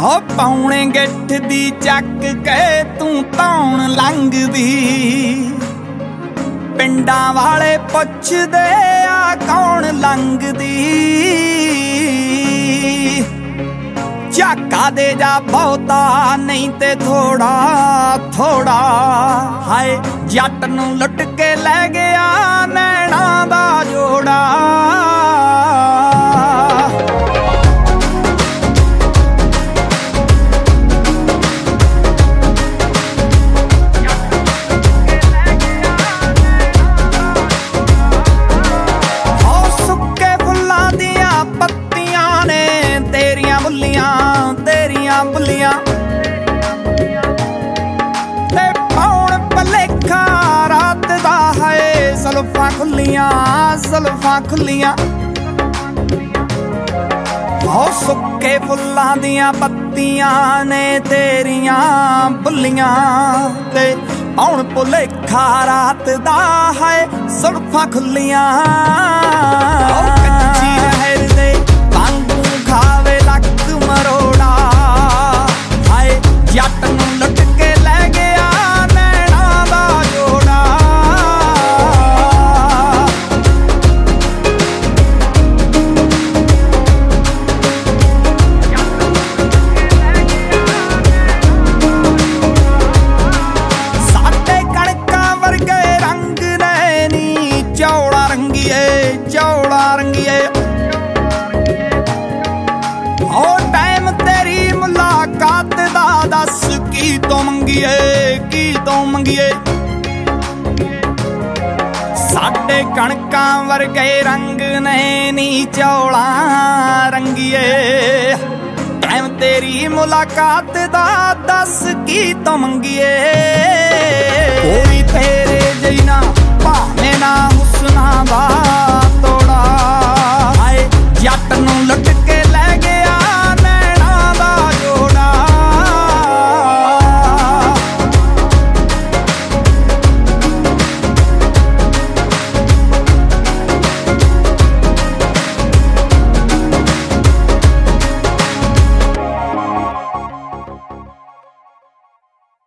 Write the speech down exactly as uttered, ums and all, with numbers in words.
ਹੋ ਪੌਣੇ ਗਿੱਠ ਦੀ ਚੱਕ ਕੇ ਤੂੰ ਧੌਣ ਲੰਘਦੀ, ਪਿੰਡਾਂ ਵਾਲੇ ਪੁੱਛਦੇ ਆ ਕੌਣ ਲੰਘਦੀ। ਝਾਕਾ ਦੇ ਜਾ ਬਹੁਤਾ ਨਹੀਂ ਤੇ ਥੋੜਾ ਥੋੜਾ, ਹਾਏ ਜੱਟ ਨੂੰ ਲੁੱਟ ਕੇ ਲੈ ਗਿਆ ਨੈਣਾ ਦਾ ਜੋੜਾ। ਤੇਰੀਆਂ ਬੁੱਲੀਆਂ ਤੇ ਪੌਣ ਭਲੇਖਾ ਰਾਤ ਦਾ ਹੈ, ਜ਼ੁਲਫਾਂ ਖੁੱਲੀਆਂ ਜ਼ੁਲਫਾਂ ਖੁੱਲੀਆਂ। ਹੋ ਸੁੱਕੇ ਫੁੱਲਾਂ ਦੀਆਂ ਪੱਤੀਆਂ ਨੇ ਤੇਰੀਆਂ ਬੁੱਲੀਆਂ ਤੇ ਪੌਣ ਭੁਲੇਖਾ ਰਾਤ ਦਾ ਹੈ, ਜ਼ੁਲਫਾਂ ਖੁੱਲੀਆਂ। ਕੱਚੀ ਰਹਿਰ ਦੇ ਵਾਂਗੂ ਖਾਵੇ ਲੱਕ ਮਰੋੜਾ, ਹਾਏ ਜੱਟ ਨੂੰ ਲੁੱਟ ਕੇ ਲੈ ਗਿਆ ਨੈਣਾ ਦਾ ਜੋੜਾ। ਸਾਡੇ ਕਣਕਾਂ ਵਰਗੇ ਰੰਗ ਨੇ ਨੀ ਚੌੜਾ ਰੰਗੀਏ ਚੌੜਾ ਰੰਗੀਏ। ਮੁਲਾਕਾਤ ਦਾ ਦੱਸ ਕੀ ਤੋਂ ਮੰਗੀਏ ਕੀ ਤੋਂ ਮੰਗੀਏ। ਸਾਡੇ ਕਣਕਾਂ ਵਰਗੇ ਰੰਗ ਨੇ ਨੀ ਚੌਲਾ ਰੰਗੀਏ, ਟਾਈਮ ਤੇਰੀ ਮੁਲਾਕਾਤ ਦਾ ਦੱਸ ਕੀ ਤੋਂ ਮੰਗੀਏ। ਕੋਈ ਤੇਰੇ ਜਿਹੀ ਨਾ ਭਾਵੇਂ ਨਾ ਹੁਸਨਾ ਦਾ